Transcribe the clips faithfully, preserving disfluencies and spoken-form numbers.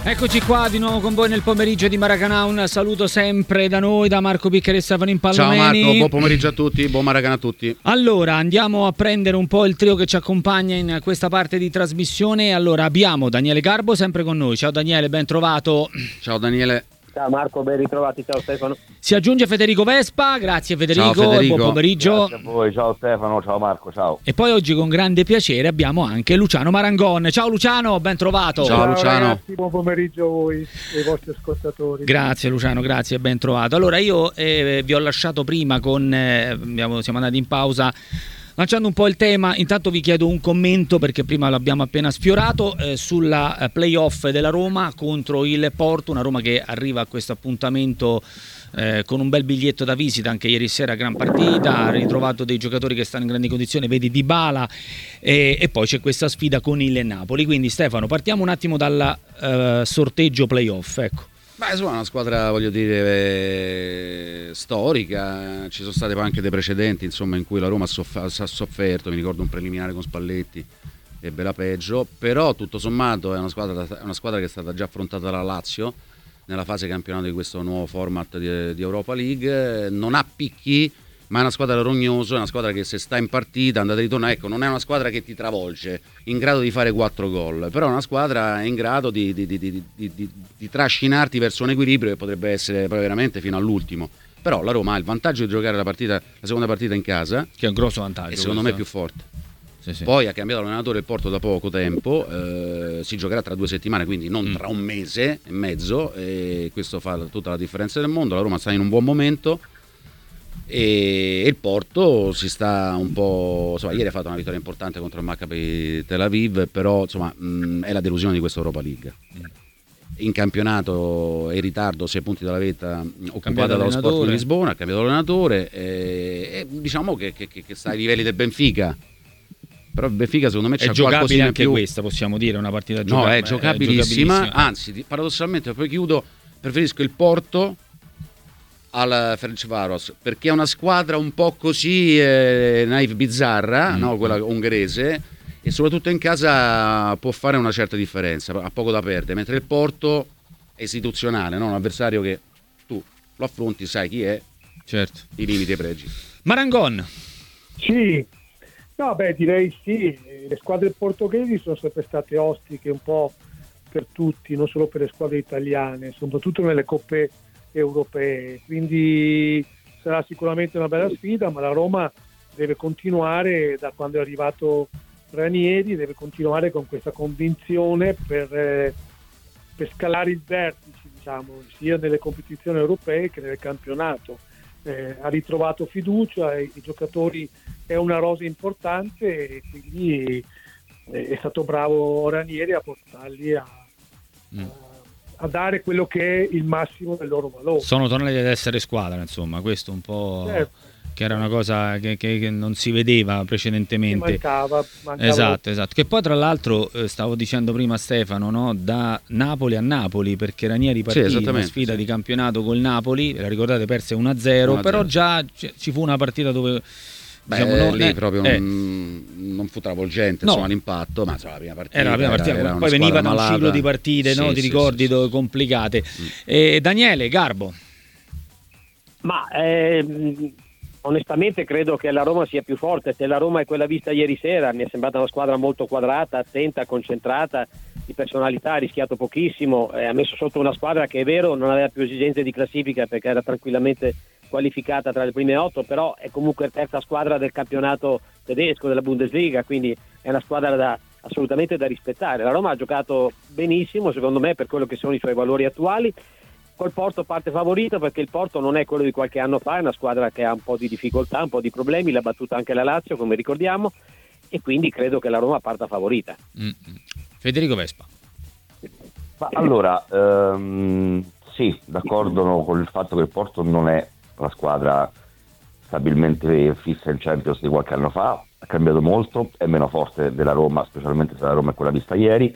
Eccoci qua di nuovo con voi nel pomeriggio di Maracanã. Un saluto sempre da noi, da Marco Piccheri e Stefano Impallomeni. Ciao Marco, buon pomeriggio a tutti, buon Maracanã a tutti. Allora, andiamo a prendere un po' il trio che ci accompagna in questa parte di trasmissione. Allora, abbiamo Daniele Garbo sempre con noi. Ciao Daniele, ben trovato. Ciao Daniele. Ciao Marco, ben ritrovati, ciao Stefano. Si aggiunge Federico Vespa, grazie Federico, ciao Federico. Buon pomeriggio. Grazie a voi, ciao Stefano, ciao Marco, ciao. E poi oggi con grande piacere abbiamo anche Luciano Marangon. Ciao Luciano, ben trovato. Ciao, ciao Luciano. Ragazzi, buon pomeriggio a voi e ai vostri ascoltatori. Grazie Luciano, grazie, ben trovato. Allora io eh, vi ho lasciato prima con, eh, abbiamo, siamo andati in pausa lanciando un po' il tema. Intanto vi chiedo un commento perché prima l'abbiamo appena sfiorato eh, sulla eh, playoff della Roma contro il Porto, una Roma che arriva a questo appuntamento eh, con un bel biglietto da visita. Anche ieri sera gran partita, ha ritrovato dei giocatori che stanno in grandi condizioni, vedi Dybala, eh, e poi c'è questa sfida con il Napoli. Quindi Stefano, partiamo un attimo dal eh, sorteggio playoff, ecco. Beh, insomma, una squadra, voglio dire, eh, storica. Ci sono state poi anche dei precedenti, insomma, in cui la Roma ha, soff- ha sofferto. Mi ricordo un preliminare con Spalletti, ebbe la peggio. Però, tutto sommato, è una squadra, è una squadra che è stata già affrontata dalla Lazio nella fase campionato di questo nuovo format di, di Europa League. Non ha picchi, ma è una squadra rognosa, è una squadra che se sta in partita, andata e ritorno, ecco, non è una squadra che ti travolge, in grado di fare quattro gol, però è una squadra in grado di, di, di, di, di, di, di trascinarti verso un equilibrio che potrebbe essere poi veramente fino all'ultimo. Però la Roma ha il vantaggio di giocare la partita, la seconda partita in casa, che è un grosso vantaggio, e secondo questo. me è più forte. Sì, sì. Poi ha cambiato l'allenatore il Porto da poco tempo, eh, si giocherà tra due settimane, quindi non tra un mese e mezzo, e questo fa tutta la differenza del mondo. La Roma sta in un buon momento e il Porto si sta un po', insomma, ieri ha fatto una vittoria importante contro il Maccabi Tel Aviv, però insomma mh, è la delusione di questa Europa League. In campionato è in ritardo, sei punti dalla vetta, occupata dallo Sport di Lisbona, ha cambiato allenatore e, e diciamo che, che, che sta ai livelli del Benfica. Però il Benfica secondo me c'è giocabile anche più. questa, possiamo dire, una partita giocabile. No, è giocabilissima, anzi paradossalmente, poi chiudo, preferisco il Porto al Ferencváros perché è una squadra un po' così eh, naif, bizzarra, mm. no? Quella ungherese, e soprattutto in casa può fare una certa differenza, ha poco da perdere, mentre il Porto è istituzionale, no? Un avversario che tu lo affronti, sai chi è, certo, i limiti e i pregi. Marangon. Sì, no, beh, direi sì. Le squadre portoghesi sono sempre state ostiche un po' per tutti, non solo per le squadre italiane, soprattutto nelle coppe europee, quindi sarà sicuramente una bella sfida, ma la Roma deve continuare, da quando è arrivato Ranieri, deve continuare con questa convinzione per, eh, per scalare il vertice, diciamo, sia nelle competizioni europee che nel campionato. Eh, ha ritrovato fiducia, i, i giocatori, è una rosa importante e quindi eh, è stato bravo Ranieri a portarli a, mm. a a dare quello che è il massimo del loro valore. Sono tornati ad essere squadra, insomma, questo un po', certo, che era una cosa che, che, che non si vedeva precedentemente. Mancava, mancava. Esatto, esatto. Che poi tra l'altro eh, stavo dicendo prima Stefano, no? Da Napoli a Napoli, perché Ranieri partì sì, una sfida sì. di campionato col Napoli, la ricordate, perse uno a zero, però già c- ci fu una partita dove Beh, diciamo, non, lì eh, proprio eh. non, non fu travolgente, no. insomma, l'impatto, ma insomma, la prima partita era la prima partita, era poi veniva da un malata. ciclo di partite, sì, no? Ti sì, ricordi, sì, dove sì. complicate. Mm. Eh, Daniele Garbo. Ma eh, onestamente credo che la Roma sia più forte. Se la Roma è quella vista ieri sera, mi è sembrata una squadra molto quadrata, attenta, concentrata, di personalità, ha rischiato pochissimo, eh, ha messo sotto una squadra che è vero non aveva più esigenze di classifica perché era tranquillamente qualificata tra le prime otto, però è comunque terza squadra del campionato tedesco, della Bundesliga, quindi è una squadra da, assolutamente da rispettare. La Roma ha giocato benissimo, secondo me, per quello che sono i suoi valori attuali. Col Porto parte favorito perché il Porto non è quello di qualche anno fa, è una squadra che ha un po' di difficoltà, un po' di problemi, l'ha battuta anche la Lazio, come ricordiamo, e quindi credo che la Roma parta favorita. Mm-hmm. Federico Vespa. Ma allora, ehm, sì, d'accordo con il fatto che il Porto non è una squadra stabilmente fissa in Champions di qualche anno fa, ha cambiato molto, è meno forte della Roma, specialmente se la Roma è quella vista ieri,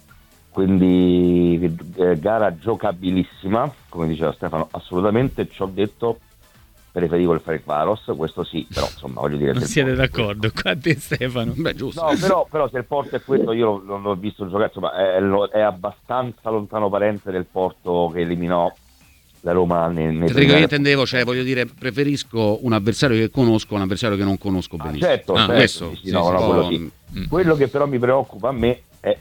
quindi eh, gara giocabilissima, come diceva Stefano, assolutamente. Ci ho detto preferivo il Ferencváros, questo sì, però insomma voglio dire... Non siete d'accordo qua te Stefano? Beh, giusto. No, però, però se il Porto è questo, io non l'ho visto giocare, insomma è, è abbastanza lontano parente del Porto che eliminò la Roma nei, nei Federico, io intendevo, cioè voglio dire, preferisco un avversario che conosco a un avversario che non conosco ah, benissimo. certo, ah, certo questo, sì, sì, sì, no, sì, no, sì, quello, oh, sì. mm. Quello che però mi preoccupa a me è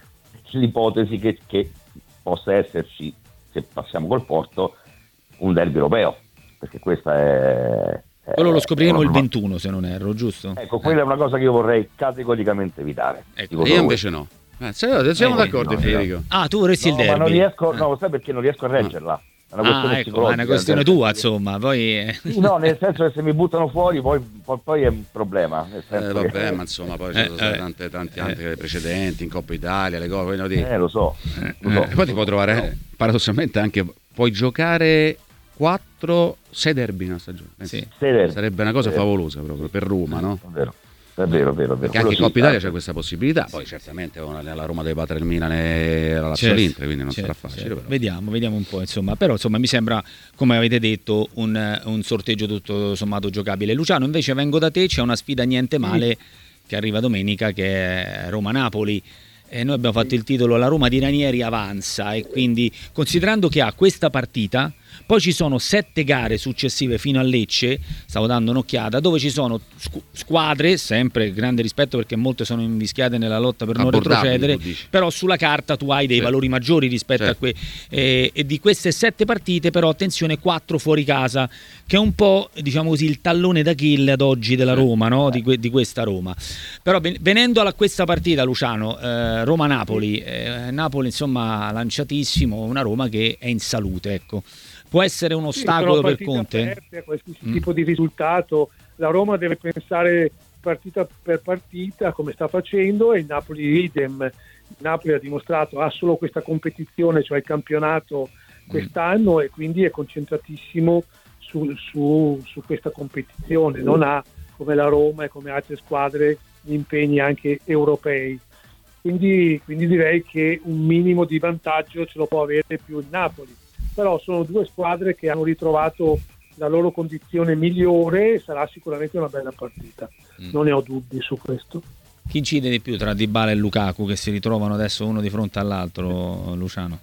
l'ipotesi che, che possa esserci, se passiamo col Porto, un derby europeo, perché questa è... Quello lo scopriremo è il ventuno, se non erro, giusto? Ecco, quella eh. è una cosa che io vorrei categoricamente evitare. Ecco, io invece no. Eh, siamo siamo eh, d'accordo, no, Federico. Ah, tu vorresti no, il derby? Ma non riesco, eh. no, sai perché non riesco a reggerla? È una questione ah, ecco, psicologica. è una questione tua, insomma, poi... Sì, no, nel senso che se mi buttano fuori poi, poi, poi è un problema. Nel senso Eh, vabbè, che... ma insomma, poi ci sono state eh, tante, tanti anni eh. precedenti in Coppa Italia, le cose, voglio dire. Eh, lo so. Lo so. E poi ti può trovare, eh, paradossalmente, anche puoi giocare quattro, sei derby in una stagione. Sì. Sarebbe una cosa Sì. favolosa proprio per Roma, no? È vero. È vero, è vero, è vero. Perché anche in Quello Coppa sì, Italia sì. c'è questa possibilità, poi certamente la Roma deve battere il Milan e la Lazio Certo, l'Inter, quindi non certo, sarà facile. certo. Però. Vediamo, vediamo un po', insomma. Però insomma mi sembra, come avete detto, un, un sorteggio tutto sommato giocabile. Luciano, invece vengo da te, c'è una sfida niente male che arriva domenica, che è Roma-Napoli. E noi abbiamo fatto il titolo La Roma di Ranieri avanza, e quindi considerando che ha questa partita, poi ci sono sette gare successive fino a Lecce, stavo dando un'occhiata, dove ci sono squ- squadre, sempre grande rispetto perché molte sono invischiate nella lotta per non Abbordabili, retrocedere, tu dici. però sulla carta tu hai dei Certo. valori maggiori rispetto Certo. a que- eh, e di queste sette partite però attenzione quattro fuori casa, che è un po' diciamo così il tallone d'Achille ad oggi della Roma, no? di, que- di questa Roma. Però ven- venendo a questa partita, Luciano, eh, Roma-Napoli, eh, Napoli insomma lanciatissimo, una Roma che è in salute, ecco. Può essere un ostacolo sì, per Conte? Aperte a qualsiasi Mm. tipo di risultato. La Roma deve pensare partita per partita come sta facendo, e il Napoli idem. Il Napoli ha dimostrato, ha solo questa competizione, cioè il campionato quest'anno, e quindi è concentratissimo su, su, su questa competizione. Non ha, come la Roma e come altre squadre, gli impegni anche europei. Quindi, quindi direi che un minimo di vantaggio ce lo può avere più il Napoli. Però sono due squadre che hanno ritrovato la loro condizione migliore, sarà sicuramente una bella partita, mm. non ne ho dubbi su questo. Chi incide di più tra Dybala e Lukaku, che si ritrovano adesso uno di fronte all'altro, Luciano?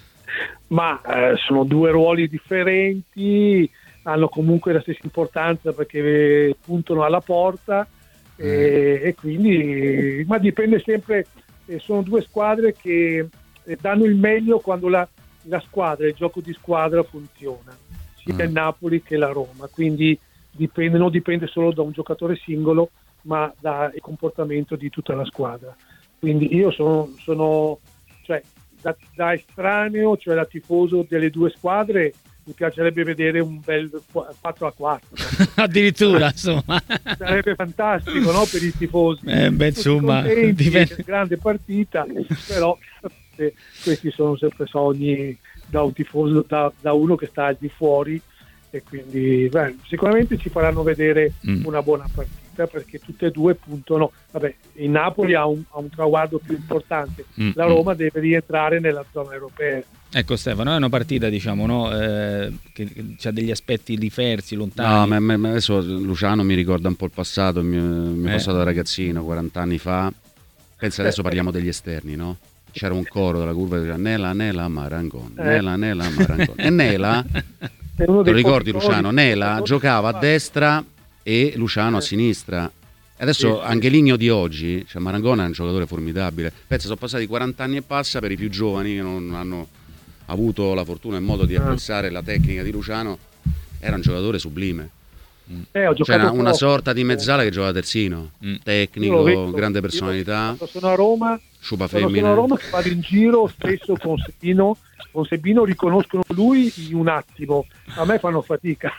Ma eh, sono due ruoli differenti, hanno comunque la stessa importanza perché puntano alla porta, mm. e, e quindi ma dipende sempre, eh, sono due squadre che eh, danno il meglio quando la la squadra, il gioco di squadra funziona, sia mm. il Napoli che la Roma, quindi dipende, non dipende solo da un giocatore singolo, ma dal comportamento di tutta la squadra. Quindi io sono, sono cioè, da, da estraneo, cioè da tifoso delle due squadre, mi piacerebbe vedere un bel quattro a quattro. Addirittura, insomma. Sarebbe fantastico, no, per i tifosi. Eh, beh, insomma, dipende... grande partita, però questi sono sempre sogni da un tifoso, da, da uno che sta al di fuori, e quindi beh, sicuramente ci faranno vedere mm. una buona partita, perché tutte e due puntano. Vabbè, il Napoli ha un, ha un traguardo più importante, mm. la Roma deve rientrare nella zona europea. Ecco Stefano, è una partita diciamo no, eh, che, che ha degli aspetti diversi, lontani. No, ma, ma adesso Luciano mi ricorda un po' il passato, il mio, il mio eh. passato da ragazzino, quaranta anni fa. Pensa, adesso parliamo degli esterni, no? C'era un coro della curva che diceva Nela, Nela, Marangon, eh. Nela, Nela, Marangon. E Nela, te lo ricordi Luciano? Nela giocava a destra e Luciano a sinistra. E adesso sì, Angeligno di oggi, cioè Marangon è un giocatore formidabile. Pensa, sono passati quaranta anni e passa, per i più giovani che non hanno avuto la fortuna e il modo di apprezzare la tecnica di Luciano, era un giocatore sublime. Eh, C'era una sorta di mezzala che giocava terzino, mm. tecnico, vedo, grande personalità. Io sono a Roma, Sciupa sono femmina. a Roma che vado in giro spesso con Sebino, con Sebino riconoscono lui in un attimo, a me fanno fatica.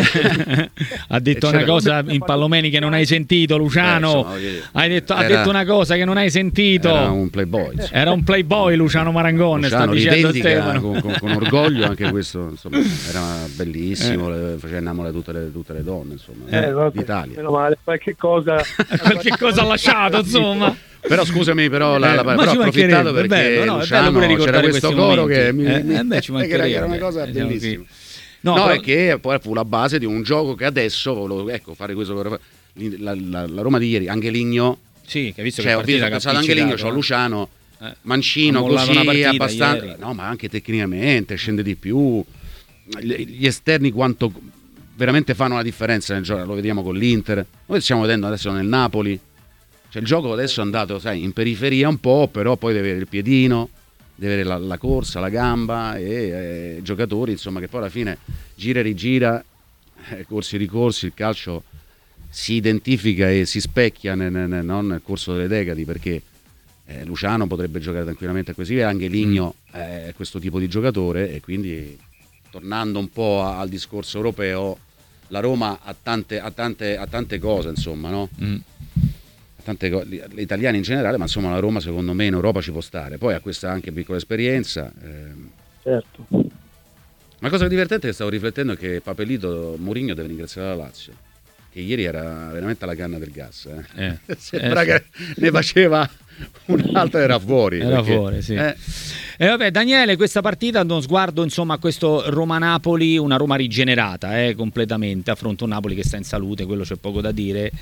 Ha detto una cosa in Pallomeni che non hai sentito, Luciano. Beh, insomma, hai detto, era, ha detto una cosa che non hai sentito. Era un playboy. Insomma. Era un playboy Luciano Marangon, Luciano sta dicendo Stefano. Con, con, con orgoglio anche questo, insomma, era bellissimo, eh. faceva innamorare tutte le, tutte le donne, insomma, eh, d'Italia. Meno male, qualche cosa, qualche cosa ha lasciato, insomma. Però scusami, però, la, la, eh, però ho approfittato perché bello, no, Luciano, c'era questo coro momenti. che mi, eh, mi eh beh, ci che era una cosa bellissima. No, però... è che poi fu la base di un gioco che adesso volevo, ecco, fare questo per la, la, la Roma di ieri, Angeligno. Sì, che hai visto cioè, che ho visto, pensato Angeligno, c'ho Luciano, eh. Mancino così abbastanza, ieri. No, ma anche tecnicamente scende di più. Gli esterni quanto veramente fanno la differenza nel gioco, lo vediamo con l'Inter. Noi stiamo vedendo adesso nel Napoli. Cioè, il gioco adesso è andato, sai, in periferia un po', però poi deve avere il piedino, deve avere la, la corsa, la gamba e eh, giocatori, insomma, che poi alla fine gira e rigira, eh, corsi e ricorsi, il calcio si identifica e si specchia nel, nel, non nel corso delle decadi, perché eh, Luciano potrebbe giocare tranquillamente a questi livelli, anche Ligno è eh, questo tipo di giocatore, e quindi tornando un po' al discorso europeo, la Roma ha tante, ha tante, ha tante cose, insomma, no? Mm. Tante co- gli italiani in generale, ma insomma la Roma secondo me in Europa ci può stare, poi ha questa anche piccola esperienza. Ehm. Certo. Una cosa divertente che stavo riflettendo è che Papelito Mourinho deve ringraziare la Lazio, che ieri era veramente alla canna del gas, eh. Eh. Sembra eh, che sì. ne faceva un'altra, era fuori era perché, fuori sì. eh. E vabbè, Daniele, questa partita, uno sguardo insomma a questo Roma-Napoli, una Roma rigenerata eh, completamente, affronta un Napoli che sta in salute, quello c'è poco da dire.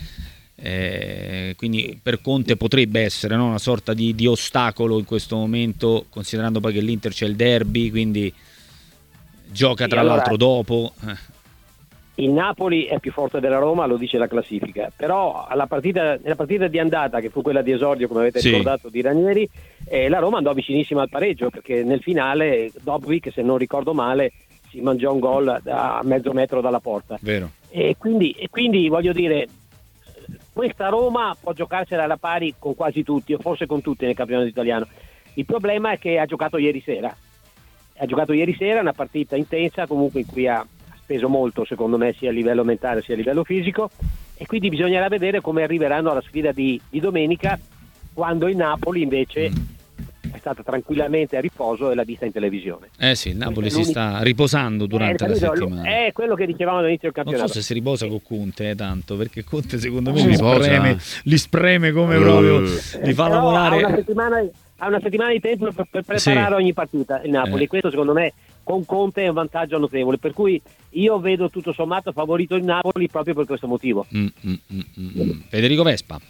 Eh, quindi per Conte potrebbe essere, no, una sorta di, di ostacolo in questo momento, considerando poi che l'Inter c'è il derby, quindi gioca tra allora, l'altro dopo. Il Napoli è più forte della Roma, lo dice la classifica, però alla partita, nella partita di andata, che fu quella di esordio, come avete sì. ricordato, di Ranieri, eh, la Roma andò vicinissima al pareggio, perché nel finale Dobbik, se non ricordo male, si mangiò un gol a mezzo metro dalla porta. Vero. E quindi, e quindi voglio dire, questa Roma può giocarsela alla pari con quasi tutti, o forse con tutti nel campionato italiano. Il problema è che ha giocato ieri sera. Ha giocato ieri sera una partita intensa, comunque in cui ha speso molto, secondo me, sia a livello mentale sia a livello fisico, e quindi bisognerà vedere come arriveranno alla sfida di, di domenica, quando il Napoli invece è stata tranquillamente a riposo e l'ha vista in televisione. Eh sì, il Napoli si sta riposando durante eh, la settimana. È quello che dicevamo all'inizio del campionato. Non so se si riposa con Conte eh, tanto, perché Conte secondo me li spreme, li spreme come uh. proprio li fa Però lavorare. Ha una settimana, ha una settimana di tempo per, per preparare sì. ogni partita il Napoli, eh. questo secondo me con Conte è un vantaggio notevole, per cui io vedo tutto sommato favorito il Napoli proprio per questo motivo. Mm, mm, mm, mm. Federico Vespa.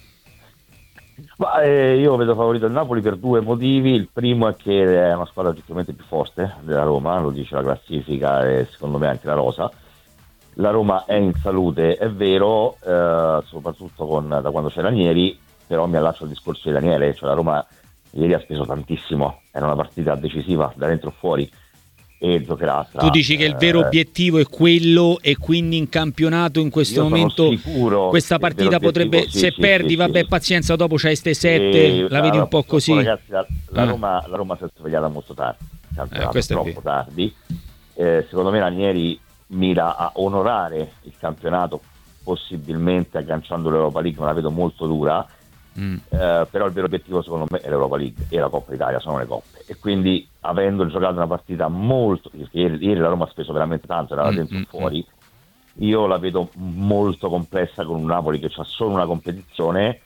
Ma, eh, io vedo favorito il Napoli per due motivi. Il primo è che è una squadra oggettivamente più forte della Roma, lo dice la classifica e secondo me anche la rosa. La Roma è in salute, è vero, eh, soprattutto con, da quando c'è Ranieri, però mi allaccio al discorso di Daniele, cioè la Roma ieri ha speso tantissimo, era una partita decisiva da dentro o fuori, e giocherà tra, tu dici che il vero eh, obiettivo è quello, e quindi in campionato in questo momento questa partita potrebbe, sì, se sì, perdi sì, vabbè sì. pazienza, dopo c'hai ste sette, e, la vedi un po' così. Ragazzi, la, la, ah. Roma, la Roma si è svegliata molto tardi, eh, troppo tardi, eh, secondo me Ranieri mira a onorare il campionato, possibilmente agganciando l'Europa League, ma la vedo molto dura. Mm. Eh, però il vero obiettivo secondo me è l'Europa League e la Coppa Italia, sono le coppe, e quindi avendo giocato una partita molto, ieri, ieri la Roma ha speso veramente tanto, era mm, dentro e mm, fuori, io la vedo molto complessa, con un Napoli che ha solo una competizione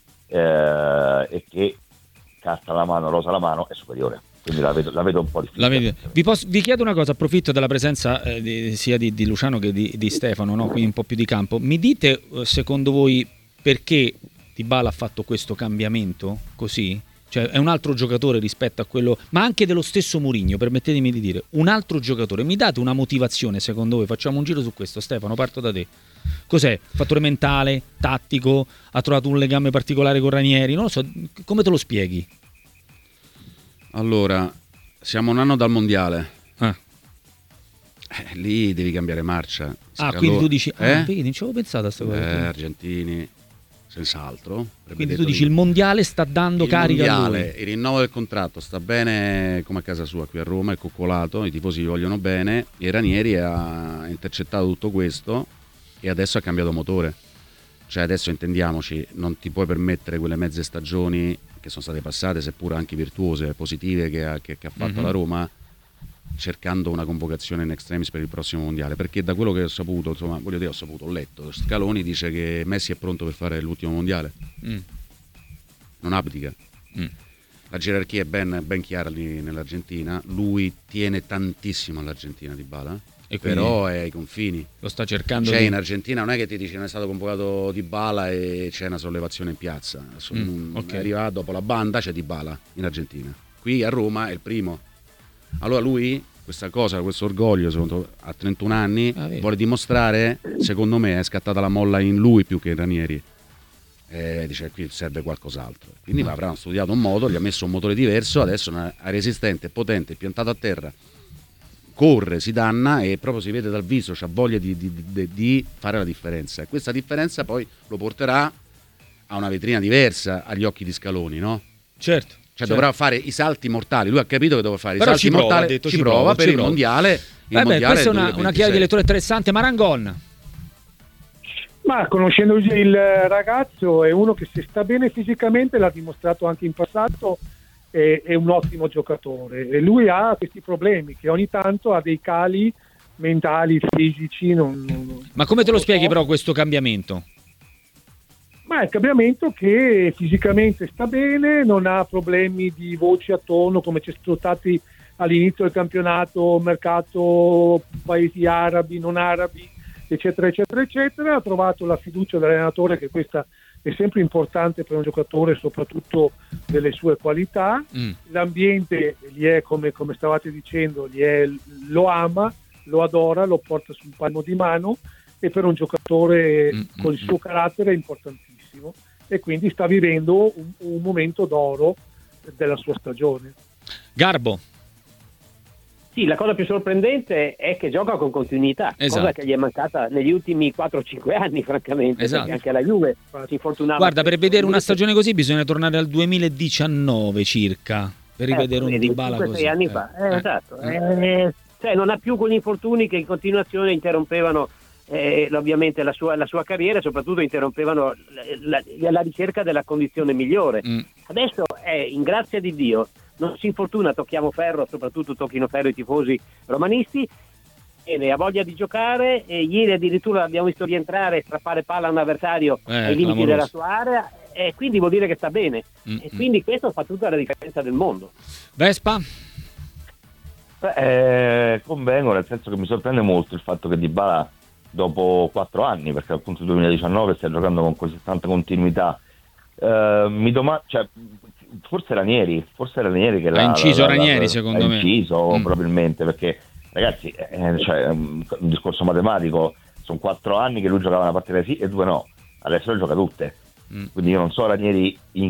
eh, e che carta alla mano, rosa alla mano, è superiore, quindi la vedo, la vedo un po' difficile. Vi, posso, vi chiedo una cosa, approfitto della presenza eh, di, sia di, di Luciano che di, di Stefano, no? Quindi un po' più di campo. Mi dite secondo voi perché Dybala ha fatto questo cambiamento così? Cioè è un altro giocatore rispetto a quello, ma anche dello stesso Mourinho, permettetemi di dire, un altro giocatore. Mi date una motivazione secondo voi? Facciamo un giro su questo. Stefano, parto da te. Cos'è? Fattore mentale, tattico? Ha trovato un legame particolare con Ranieri? Non lo so, come te lo spieghi? Allora, siamo un anno dal mondiale. Ah. Eh, lì devi cambiare marcia. Ah, Scalò... quindi tu dici, eh? ah, vedi, non ci avevo pensato a questa cosa. Eh, argentini, senz'altro. Quindi tu dici il mondiale sta dando il carica mondiale, a lui. Il rinnovo del contratto sta bene come a casa sua qui a Roma, è coccolato, i tifosi gli vogliono bene, e Ranieri ha intercettato tutto questo e adesso ha cambiato motore. Cioè adesso intendiamoci, non ti puoi permettere quelle mezze stagioni che sono state passate, seppur anche virtuose, positive, che ha, che, che ha fatto mm-hmm. la Roma, cercando una convocazione in extremis per il prossimo mondiale, perché da quello che ho saputo, insomma, voglio dire, ho saputo, ho letto, Scaloni dice che Messi è pronto per fare l'ultimo mondiale, mm. non abdica. Mm. La gerarchia è ben, ben chiara lì nell'Argentina, lui tiene tantissimo all'Argentina Dybala, E quindi però è ai confini. Lo sta cercando. C'è di... in Argentina, non è che ti dice non è stato convocato Dybala e c'è una sollevazione in piazza. Mm, okay. Arriva dopo la banda, c'è Dybala in Argentina. Qui a Roma è il primo. Allora lui, questa cosa, questo orgoglio, secondo, a trentuno anni, ah, vuole dimostrare, secondo me è scattata la molla in lui più che in Ranieri. Eh, dice qui serve qualcos'altro. Quindi ah. avranno studiato un modo, gli ha messo un motore diverso, adesso è resistente, potente, piantato a terra. Corre, si danna e proprio si vede dal viso, c'ha voglia di, di, di, di fare la differenza e questa differenza poi lo porterà a una vetrina diversa agli occhi di Scaloni, no? Certo, cioè certo. dovrà fare i salti mortali, lui ha capito che deve fare però i salti ci prova, mortali, ha detto, ci, ci prova, prova per ci il prova. mondiale il Vabbè, mondiale questa è una, una chiave di lettura interessante. Marangon, ma conoscendo il ragazzo è uno che se sta bene fisicamente, l'ha dimostrato anche in passato, è un ottimo giocatore e lui ha questi problemi che ogni tanto ha dei cali mentali, fisici. Non, non, ma come te lo non spieghi so. Però questo cambiamento? Ma è il cambiamento che fisicamente sta bene, non ha problemi di voci attorno come ci sono stati all'inizio del campionato, mercato paesi arabi, non arabi, eccetera eccetera eccetera. Ha trovato la fiducia dell'allenatore, che questa è sempre importante per un giocatore, soprattutto delle sue qualità. Mm. L'ambiente gli è, come, come stavate dicendo, gli è, lo ama, lo adora, lo porta sul palmo di mano e per un giocatore mm. con il suo carattere è importantissimo e quindi sta vivendo un, un momento d'oro della sua stagione. Garbo. Sì, la cosa più sorprendente è che gioca con continuità, esatto. cosa che gli è mancata negli ultimi quattro cinque anni, francamente, esatto. perché anche la Juve si infortunava. Guarda, per vedere una stagione così bisogna tornare al duemiladiciannove circa, per rivedere eh, un Dybala così. sei anni eh. fa, eh, eh. esatto. Eh, cioè non ha più quegli infortuni che in continuazione interrompevano eh, ovviamente la sua, la sua carriera e soprattutto interrompevano la, la, la ricerca della condizione migliore. Mm. Adesso è, in grazia di Dio, non si infortuna, tocchiamo ferro, soprattutto tocchino ferro i tifosi romanisti, e ha voglia di giocare, e ieri addirittura l'abbiamo visto rientrare e strappare palla a un avversario eh, ai limiti clamoroso. della sua area, e quindi vuol dire che sta bene. Mm-hmm. E quindi questo fa tutta la differenza del mondo. Vespa? Beh, eh, convengo, nel senso che mi sorprende molto il fatto che Dybala dopo quattro anni, perché appunto il duemiladiciannove stia giocando con così tanta continuità, eh, mi domando, cioè, forse Ranieri, forse Ranieri che ha l'ha inciso la, Ranieri la, secondo ha me inciso mm. probabilmente, perché ragazzi eh, cioè, un, un discorso matematico, sono quattro anni che lui giocava una partita sì e due no, adesso le gioca tutte, mm. quindi io non so Ranieri in,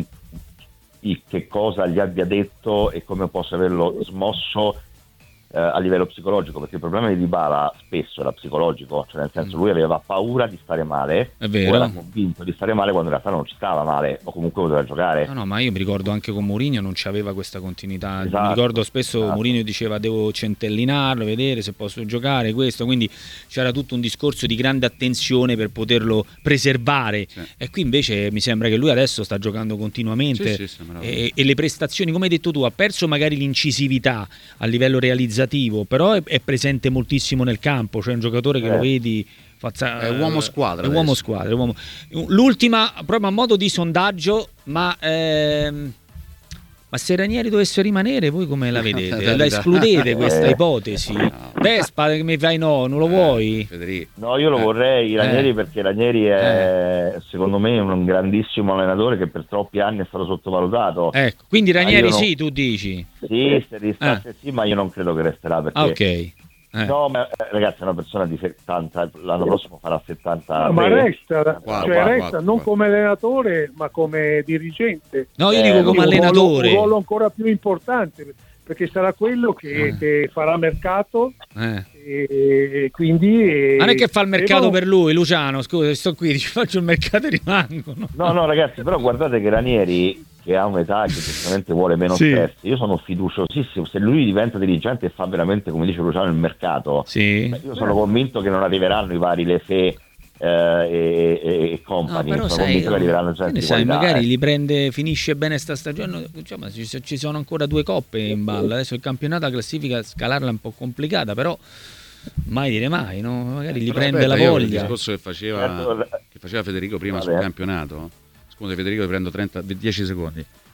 in che cosa gli abbia detto e come possa averlo smosso eh, a livello psicologico, perché il problema di Dybala spesso era psicologico, cioè nel senso lui aveva paura di stare male, è vero, era convinto di stare male quando in realtà non ci stava male o comunque poteva giocare. No, no, ma io mi ricordo anche con Mourinho non c'aveva questa continuità, esatto, mi ricordo spesso esatto. Mourinho diceva devo centellinarlo, vedere se posso giocare questo, quindi c'era tutto un discorso di grande attenzione per poterlo preservare, sì. E qui invece mi sembra che lui adesso sta giocando continuamente, sì, sì, e, e le prestazioni, come hai detto tu, ha perso magari l'incisività a livello realizzativo, però è, è presente moltissimo nel campo, cioè un giocatore che eh. lo vedi fazza, è uomo squadra, è uomo squadra, è uomo. L'ultima proprio a modo di sondaggio, ma ehm, ma se Ranieri dovesse rimanere, voi come la vedete? La escludete questa ipotesi? No. Vespa, che mi fai no, non lo vuoi? Federico. No, io lo vorrei Ranieri eh. perché Ranieri è eh. secondo me un grandissimo allenatore che per troppi anni è stato sottovalutato. Ecco, quindi Ranieri non... sì, tu dici? Sì, se ristasse eh. sì, ma io non credo che resterà perché... Ah, ok. Eh. No, ma ragazzi è una persona di settanta, l'anno prossimo farà settanta. No, ma resta, quattro, cioè quattro, resta quattro, non quattro. come allenatore ma come dirigente. No, io eh, dico come un allenatore. Ruolo, un ruolo ancora più importante, perché sarà quello che, eh. che farà mercato eh. e quindi... E, non è che fa il mercato non... per lui, Luciano, scusa, sto qui, ci faccio il mercato e rimango. No? no, no ragazzi, però guardate che Ranieri, che ha un'età che giustamente vuole meno sì. stress, io sono fiduciosissimo, se lui diventa dirigente e fa veramente, come dice Luciano, il mercato, sì. io sono convinto che non arriveranno i vari Lefè eh, e, e, e compagni, no, però sono sai, convinto che arriveranno gente ne di sai, qualità, magari eh. li prende, finisce bene sta stagione, diciamo, ci, ci sono ancora due coppe in ballo, adesso il campionato, la classifica, scalarla è un po' complicata, però mai dire mai, no? Magari gli però prende aspetta, la io voglia. il discorso che faceva, che faceva Federico prima Vabbè. sul campionato, scusa Federico, ti prendo trenta, dieci secondi.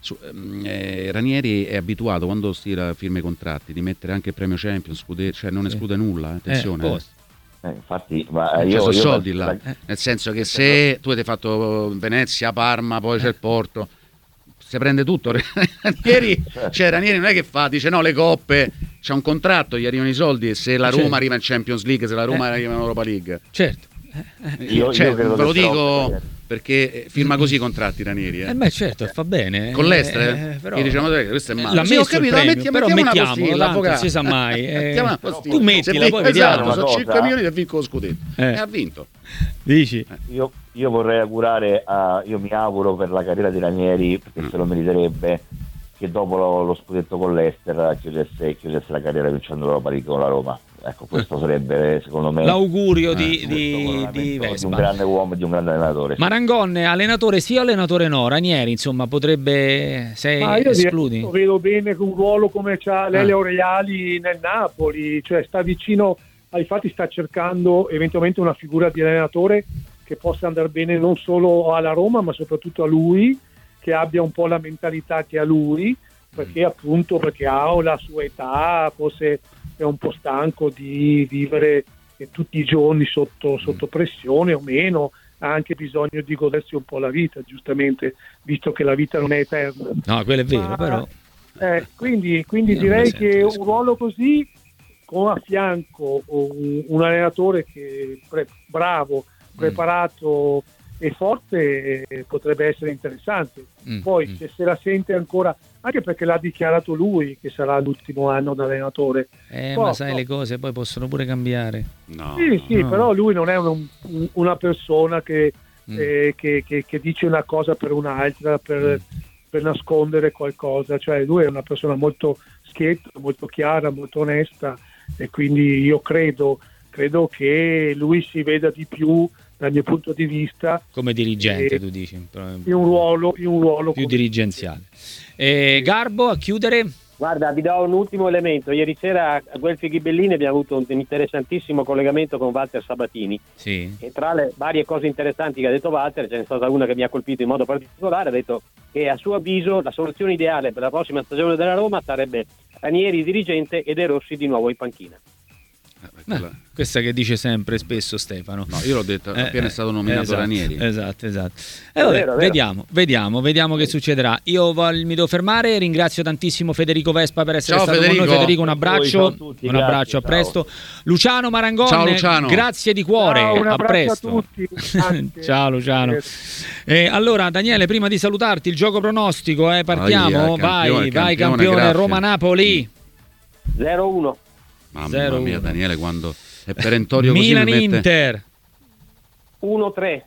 su, eh, Ranieri è abituato quando stila firma i contratti di mettere anche il premio Champions, scude, cioè non esclude nulla, attenzione. Eh, Eh, infatti, ma Cioè, io, sono io soldi penso là, che- nel senso che se tu avete fatto Venezia, Parma, poi c'è il Porto, si prende tutto. Ranieri, cioè Ranieri non è che fa, dice no, le coppe, c'è un contratto, gli arrivano i soldi, e se la Roma Certo. arriva in Champions League, se la Roma Eh. arriva in Europa League. certo. io, Cioè, io credo ve lo che però- dico perché firma così i contratti Ranieri. Eh. Eh beh, certo, fa bene. Con l'Ester, eh, eh, però... gli diciamo "Eh, questo è male". L'ha Sì, ho messo il capito, premio, mettiamo, però mettiamo una mettiamolo, postilla, tanto, avvocato. non si sa mai, eh. Mettiamo una postilla. Tu mettila, Se poi vi- vediamo. esatto, sono Una cinque cosa. milioni e vinco lo scudetto. Eh. E ha vinto. Dici? Io, io vorrei augurare, a, io mi auguro per la carriera di Ranieri, perché Mm. se lo meriterebbe, che dopo lo, lo scudetto con l'Ester chiudesse, chiudesse la carriera vincendo l'Europa League con la Roma. Ecco, questo sarebbe secondo me L'augurio Eh, di, questo di, coronamento di di un Vespa. grande uomo e di un grande allenatore. Marangon, allenatore sì o allenatore no? Ranieri, insomma, potrebbe... Sei Ma io escludi? lo vedo bene con un ruolo come c'ha Lele Oreali nel Napoli, cioè sta vicino, infatti sta cercando eventualmente una figura di allenatore che possa andare bene non solo alla Roma ma soprattutto a lui, che abbia un po' la mentalità che ha lui, perché appunto perché ha la sua età, forse è un po' stanco di vivere eh, tutti i giorni sotto, sotto pressione o meno, ha anche bisogno di godersi un po' la vita, giustamente, visto che la vita non è eterna. No, quello è vero, Ma- però... Eh, quindi quindi Io non direi mi sento che di un ruolo così, con a fianco un, un allenatore che pre- bravo, preparato e forte, eh, potrebbe essere interessante. Mm, Poi mm. se se la sente ancora, anche perché l'ha dichiarato lui che sarà l'ultimo anno da allenatore. Eh, Poi- ma sai, le cose poi possono pure cambiare. No. Sì, sì, no. però lui non è un- un- una persona che, Mm. eh, che, che- che dice una cosa per un'altra, per, Mm. per nascondere qualcosa. Cioè lui è una persona molto schietta, molto chiara, molto onesta, e quindi io credo, credo che lui si veda di più dal mio punto di vista Come dirigente, Eh, tu dici. però- in un ruolo, in un ruolo Più come- dirigenziale. Eh, Garbo, a chiudere... Guarda, vi do un ultimo elemento. Ieri sera a Guelfi Ghibellini abbiamo avuto un interessantissimo collegamento con Walter Sabatini, Sì. e tra le varie cose interessanti che ha detto Walter ce n'è stata una che mi ha colpito in modo particolare. Ha detto che a suo avviso la soluzione ideale per la prossima stagione della Roma sarebbe Ranieri dirigente e De Rossi di nuovo in panchina. Eh, Eh, quella- questa che dice sempre spesso Stefano. No, io l'ho detto, Eh, appena eh, è stato nominato esatto, Ranieri. Esatto, esatto. E vabbè, È vero, è vero. vediamo, vediamo, vediamo che succederà. Io vol- mi devo fermare, ringrazio tantissimo Federico Vespa per essere Ciao, stato Federico. con noi. Federico, un Ciao abbraccio, a tutti, un grazie, abbraccio, a ciao. presto. Luciano Marangone, Ciao, Luciano. grazie di cuore, Ciao, un a abbraccio presto. a tutti. Grazie. Ciao Luciano. Eh, allora Daniele, prima di salutarti, il gioco pronostico, eh, partiamo, Aia, vai, campione, vai campione, campione, grazie. Roma-Napoli. zero uno. Mamma zero mia, uno. Daniele, quando è perentorio così mi mette... Milan-Inter, uno tre.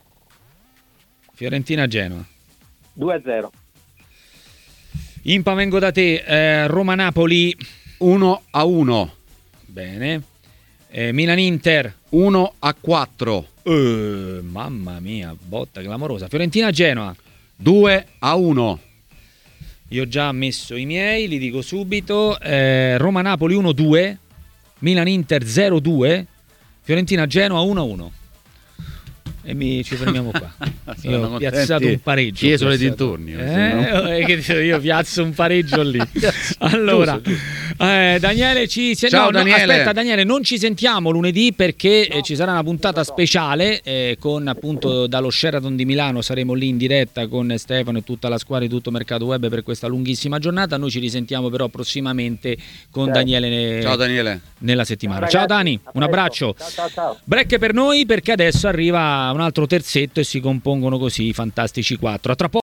Fiorentina-Genoa. due a zero. Impa, vengo da te, eh, Roma-Napoli. uno a uno, Bene. Eh, Milan-Inter. uno a quattro, Eh, mamma mia, botta clamorosa. Fiorentina-Genoa. due a uno, Io ho già messo i miei, li dico subito. Eh, Roma-Napoli uno due. Milan-Inter zero due. Fiorentina-Genoa uno a uno. E mi, ci fermiamo qua. Io Saranno ho piazzato contenti un pareggio. Chiesolo e Piazzato. dintorni, Eh, eh, che dico, io piazzo un pareggio lì. Allora, eh, Daniele, ci se- Ciao, no, no, Daniele. aspetta, Daniele, non ci sentiamo lunedì perché eh, ci sarà una puntata speciale eh, con appunto dallo Sheraton di Milano. Saremo lì in diretta con Stefano e tutta la squadra di Tutto Mercato Web per questa lunghissima giornata. Noi ci risentiamo però prossimamente con Certo. Daniele ne- Ciao Daniele. nella settimana. Ciao, Ciao ragazzi, Dani, a un presto. abbraccio. Ciao, ciao, ciao. Break per noi perché adesso arriva un altro terzetto e si compongono così i fantastici quattro. A tra poco.